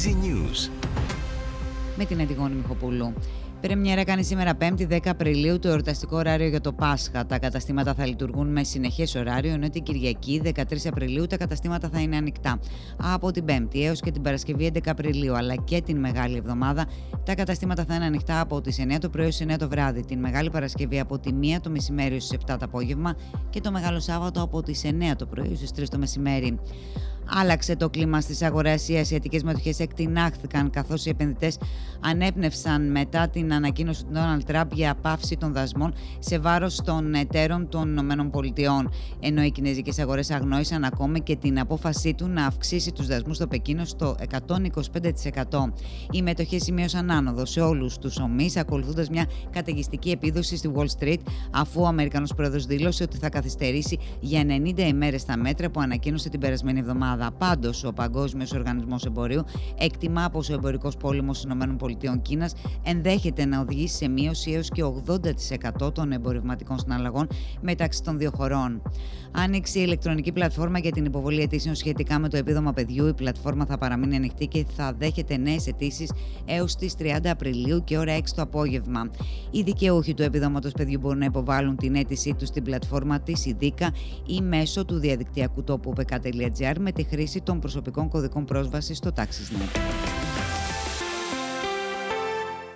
Easy News. Με την Αντιγόνη Μιχοπούλου. Πρεμιέρα κάνει σήμερα 5η 10 Απριλίου το εορταστικό ωράριο για το Πάσχα. Τα καταστήματα θα λειτουργούν με συνεχές ωράριο, ενώ την Κυριακή 13 Απριλίου τα καταστήματα θα είναι ανοιχτά. Από την 5η έως και την Παρασκευή 11 Απριλίου, αλλά και την Μεγάλη Εβδομάδα, τα καταστήματα θα είναι ανοιχτά από τις 9 το πρωί έως 9 το βράδυ. Την Μεγάλη Παρασκευή από τη 1 το μεσημέρι έως τις 7 το απόγευμα και το Μεγάλο Σάββατο από τις 9 το πρωί έως τις 3 το μεσημέρι. Άλλαξε το κλίμα στις αγορές. Οι ασιατικές μετοχές εκτινάχθηκαν καθώς οι επενδυτές ανέπνευσαν μετά την ανακοίνωση του Ντόναλντ Τραμπ για πάυση των δασμών σε βάρος των εταίρων των ΗΠΑ. Ενώ οι κινέζικες αγορές αγνόησαν ακόμη και την απόφασή του να αυξήσει τους δασμούς στο Πεκίνο στο 125%. Οι μετοχές σημείωσαν άνοδο σε όλους τους ομείς, ακολουθώντας μια καταιγιστική επίδοση στη Wall Street, αφού ο Αμερικανός πρόεδρος δήλωσε ότι θα καθυστερήσει για 90 ημέρες τα μέτρα που ανακοίνωσε την περασμένη εβδομάδα. Πάντως, ο Παγκόσμιος Οργανισμός Εμπορίου εκτιμά πως ο εμπορικός πόλεμος των ΗΠΑ ενδέχεται να οδηγήσει σε μείωση έως και 80% των εμπορευματικών συναλλαγών μεταξύ των δύο χωρών. Άνοιξε η ηλεκτρονική πλατφόρμα για την υποβολή αιτήσεων σχετικά με το επίδομα παιδιού. Η πλατφόρμα θα παραμείνει ανοιχτή και θα δέχεται νέες αιτήσεις έως τις 30 Απριλίου και ώρα 6 το απόγευμα. Οι δικαιούχοι του επιδόματος παιδιού μπορούν να υποβάλουν την αίτησή τους στην πλατφόρμα της ΙΔΙΚΑ ή μέσω του διαδικτυακού τόπου pk.gr με τη χρήση των προσωπικών κωδικών πρόσβασης στο TaxisNet.